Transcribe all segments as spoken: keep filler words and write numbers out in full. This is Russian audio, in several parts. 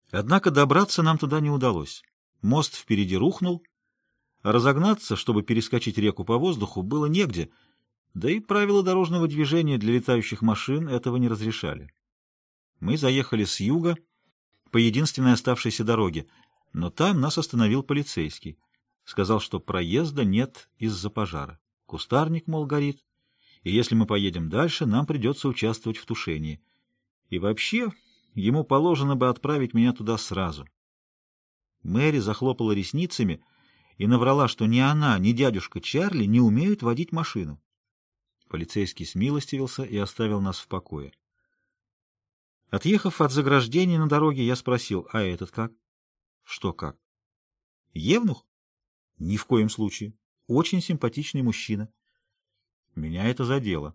Однако добраться нам туда не удалось. Мост впереди рухнул, а разогнаться, чтобы перескочить реку по воздуху, было негде, да и правила дорожного движения для летающих машин этого не разрешали. Мы заехали с юга по единственной оставшейся дороге, но там нас остановил полицейский. Сказал, что проезда нет из-за пожара. Кустарник, мол, горит, и если мы поедем дальше, нам придется участвовать в тушении. И вообще, ему положено бы отправить меня туда сразу. Мэри захлопала ресницами и наврала, что ни она, ни дядюшка Чарли не умеют водить машину. Полицейский смилостивился и оставил нас в покое. Отъехав от заграждения на дороге, я спросил: а этот как? Что как? Евнух? Ни в коем случае. Очень симпатичный мужчина. Меня это задело.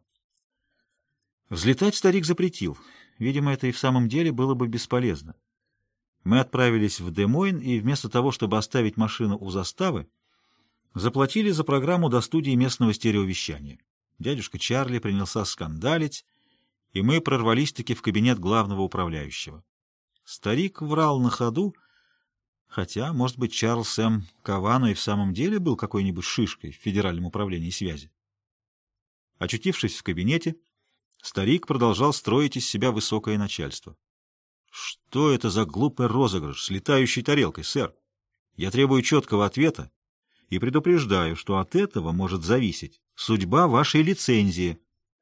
Взлетать старик запретил. Видимо, это и в самом деле было бы бесполезно. Мы отправились в Де-Мойн и вместо того, чтобы оставить машину у заставы, заплатили за программу до студии местного стереовещания. Дядюшка Чарли принялся скандалить, и мы прорвались-таки в кабинет главного управляющего. Старик врал на ходу, хотя, может быть, Чарльз М. Кавано и в самом деле был какой-нибудь шишкой в Федеральном управлении связи. Очутившись в кабинете, старик продолжал строить из себя высокое начальство. «Что это за глупый розыгрыш с летающей тарелкой, сэр? Я требую четкого ответа и предупреждаю, что от этого может зависеть судьба вашей лицензии».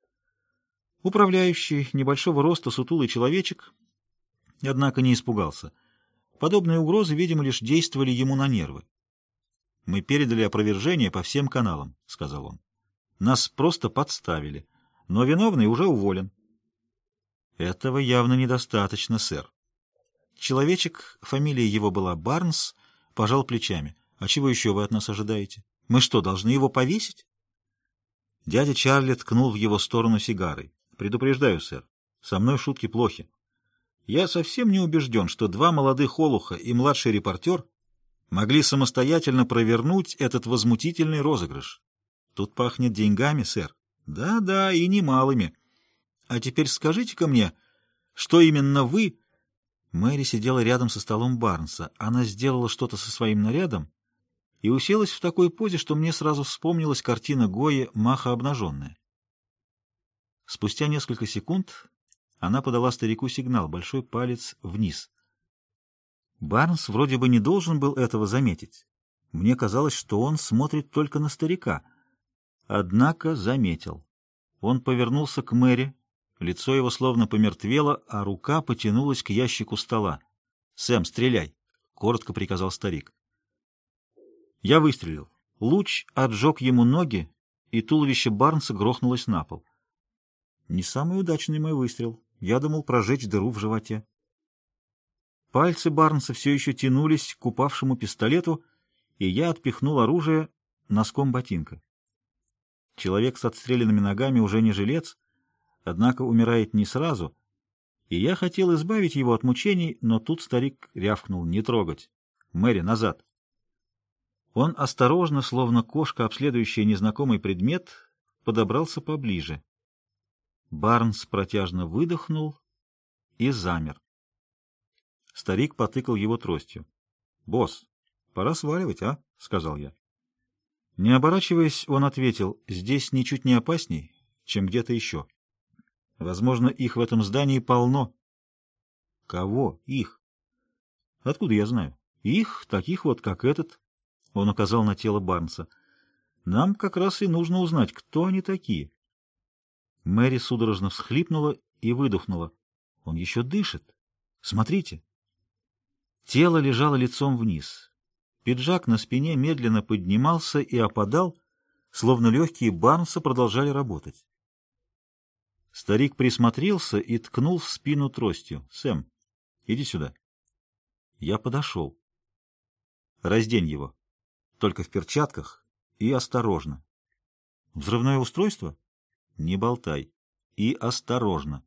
Управляющий, небольшого роста сутулый человечек, однако не испугался. Подобные угрозы, видимо, лишь действовали ему на нервы. «Мы передали опровержение по всем каналам», — сказал он. «Нас просто подставили, но виновный уже уволен». «Этого явно недостаточно, сэр». Человечек, фамилия его была Барнс, пожал плечами. «А чего еще вы от нас ожидаете? Мы что, должны его повесить?» Дядя Чарли ткнул в его сторону сигарой. «Предупреждаю, сэр, со мной шутки плохи. Я совсем не убежден, что два молодых олуха и младший репортер могли самостоятельно провернуть этот возмутительный розыгрыш. Тут пахнет деньгами, сэр. Да-да, и немалыми. А теперь скажите-ка мне, что именно вы...» Мэри сидела рядом со столом Барнса. Она сделала что-то со своим нарядом и уселась в такой позе, что мне сразу вспомнилась картина Гойи «Маха обнаженная». Спустя несколько секунд она подала старику сигнал, большой палец вниз. Барнс вроде бы не должен был этого заметить. Мне казалось, что он смотрит только на старика. Однако заметил. Он повернулся к Мэри, лицо его словно помертвело, а рука потянулась к ящику стола. «Сэм, стреляй!» — коротко приказал старик. Я выстрелил. Луч отжег ему ноги, и туловище Барнса грохнулось на пол. Не самый удачный мой выстрел. Я думал прожечь дыру в животе. Пальцы Барнса все еще тянулись к упавшему пистолету, и я отпихнул оружие носком ботинка. Человек с отстрелянными ногами уже не жилец, однако умирает не сразу, и я хотел избавить его от мучений, но тут старик рявкнул: «Не трогать! Мэри, назад!» Он осторожно, словно кошка, обследующая незнакомый предмет, подобрался поближе. Барнс протяжно выдохнул и замер. Старик потыкал его тростью. «Босс, пора сваливать, а?» — сказал я. Не оборачиваясь, он ответил: «Здесь ничуть не опасней, чем где-то еще. Возможно, их в этом здании полно». «Кого? Их?» «Откуда я знаю? Их, таких вот, как этот», — он указал на тело Барнса. «Нам как раз и нужно узнать, кто они такие». Мэри судорожно всхлипнула и выдохнула. «Он еще дышит. Смотрите». Тело лежало лицом вниз. Пиджак на спине медленно поднимался и опадал, словно легкие Барнса продолжали работать. Старик присмотрелся и ткнул в спину тростью. «Сэм, иди сюда». Я подошел. «Раздень его. Только в перчатках и осторожно». «Взрывное устройство?» «Не болтай. И осторожно».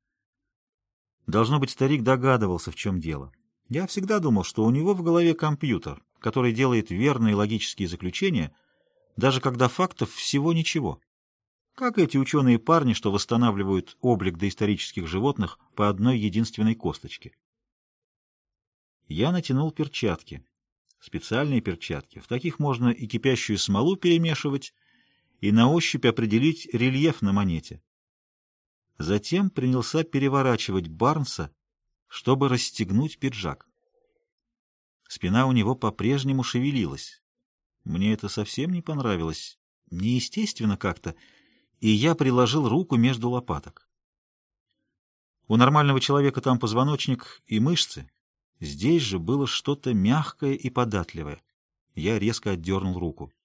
Должно быть, старик догадывался, в чем дело. Я всегда думал, что у него в голове компьютер, который делает верные логические заключения, даже когда фактов всего ничего. Как эти ученые парни, что восстанавливают облик доисторических животных по одной единственной косточке. Я натянул перчатки. Специальные перчатки. В таких можно и кипящую смолу перемешивать, и на ощупь определить рельеф на монете. Затем принялся переворачивать Барнса, чтобы расстегнуть пиджак. Спина у него по-прежнему шевелилась. Мне это совсем не понравилось, неестественно как-то, и я приложил руку между лопаток. У нормального человека там позвоночник и мышцы. Здесь же было что-то мягкое и податливое. Я резко отдернул руку.